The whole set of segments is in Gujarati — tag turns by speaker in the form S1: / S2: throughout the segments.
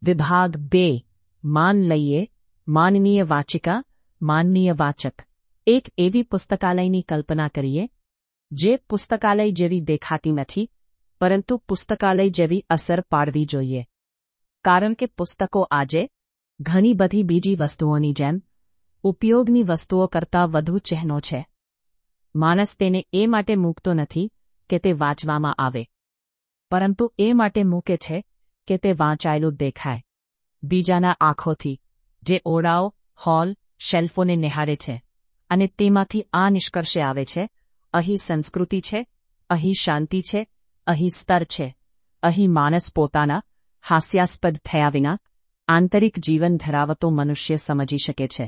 S1: વિભાગ 2 માન લઈએ માનનીય વાચિકા માનનીય વાચક એક એવી પુસ્તકાલયની કલ્પના કરીએ જે પુસ્તકાલય જેવી દેખાતી નથી પરંતુ પુસ્તકાલય જેવી અસર પાડવી જોઈએ કારણ કે પુસ્તકો આજે ઘણી બધી બીજી વસ્તુઓની જેમ ઉપયોગની વસ્તુઓ કરતાં વધુ ચિહ્નો છે. માણસ તેને એ માટે મૂકતો નથી કે તે વાંચવામાં આવે પરંતુ એ માટે મૂકે છે કે તે વાંચાયેલું દેખાય બીજાના આંખોથી જે ઓરડાઓ હોલ શેલ્ફોને નિહાળે છે અને તેમાંથી આ નિષ્કર્ષે આવે છે અહીં સંસ્કૃતિ છે અહીં શાંતિ છે અહીં સ્તર છે અહીં માણસ પોતાના હાસ્યાસ્પદ થયા વિના આંતરિક જીવન ધરાવતો મનુષ્ય સમજી શકે છે.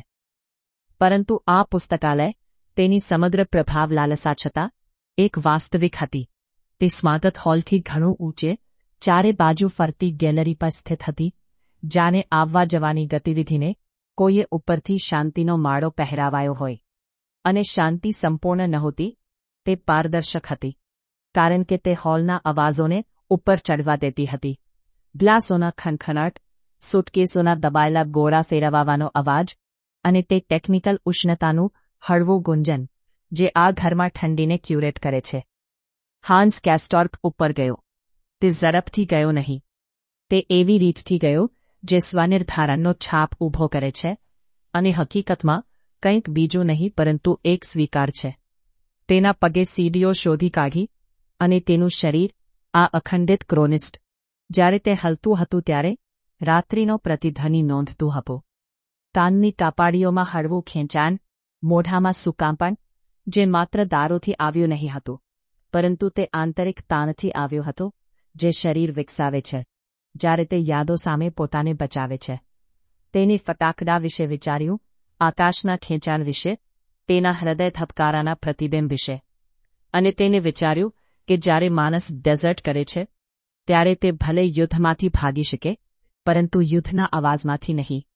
S1: પરંતુ આ પુસ્તકાલય તેની સમગ્ર પ્રભાવ લાલસા છતાં એક વાસ્તવિક હતી. તે સ્વાગત હોલથી ઘણું ઊંચે ચારે બાજુ ફરતી ગેલેરી પર સ્થિત હતી જાણે આવવા જવાની ગતિવિધિને કોઈએ ઉપરથી શાંતિનો માળો પહેરાવાયો હોય. અને શાંતિ સંપૂર્ણ નહોતી, તે પારદર્શક હતી કારણ કે તે હોલના અવાજોને ઉપર ચડવા દેતી હતી. ગ્લાસોના ખનખનાટ, સૂટકેસોના દબાયેલા ગોળા ફેરવવાનો અવાજ અને તે ટેકનિકલ ઉષ્ણતાનું હળવું ગુંજન જે આ ઘરમાં ઠંડીને ક્યુરેટ કરે છે. હાન્સ કેસ્ટોર્પ ઉપર ગયો. તે ઝડપથી ગયો નહીં. તે એવી રીતથી ગયો જે સ્વનિર્ધારણનો છાપ ઊભો કરે છે અને હકીકતમાં કંઈક બીજું નહીં પરંતુ એક સ્વીકાર છે. તેના પગે સીડીઓ શોધી કાઢી અને તેનું શરીર આ અખંડિત ક્રોનિસ્ટ જ્યારે તે હલતું હતું ત્યારે રાત્રિનો પ્રતિધ્વનિ નોંધતું હતું. તાનની કાપાડીઓમાં હળવું ખેંચાણ, મોઢામાં સૂકાપણ જે માત્ર દારૂથી આવ્યું નહીં હતું પરંતુ તે આંતરિક તાણથી આવ્યું હતું જે શરીર વિકસાવે છે જ્યારે તે યાદો સામે પોતાને બચાવે છે. તેની ફટાકડા વિશે વિચાર્યું, આકાશના ખેંચાણ વિશે, તેના હૃદય ધબકારાના પ્રતિબિંબ વિશે. અને તેને વિચાર્યું કે જ્યારે માણસ ડેઝર્ટ કરે છે ત્યારે તે ભલે યુદ્ધમાંથી ભાગી શકે પરંતુ યુદ્ધના અવાજમાંથી નહીં.